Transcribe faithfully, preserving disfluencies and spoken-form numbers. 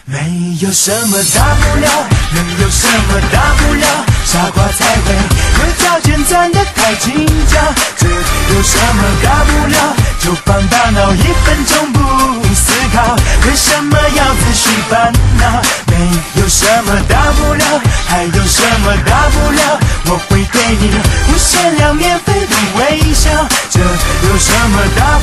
没有什么大不了，能有什么大不了？傻瓜才会有条件站得太紧张，这有什么大不了？就放大脑一分钟不思考，为什么要自寻烦恼？没有什么大不了，还有什么大不了？我会对你无限量免费的微笑，这有什么大